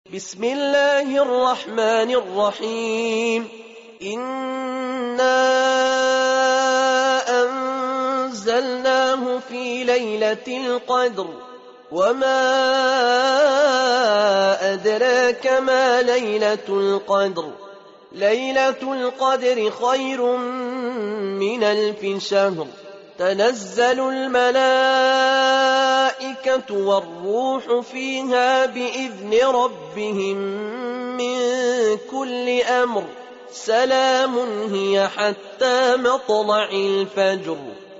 بسم الله الرحمن الرحيم إنا أنزلناه في ليلة القدر وما أدراك ما ليلة القدر ليلة القدر خير من 1000 شهر تنزل الملائكة والروح فيها بإذن ربهم من كل أمر سلام هي حتى مطلع الفجر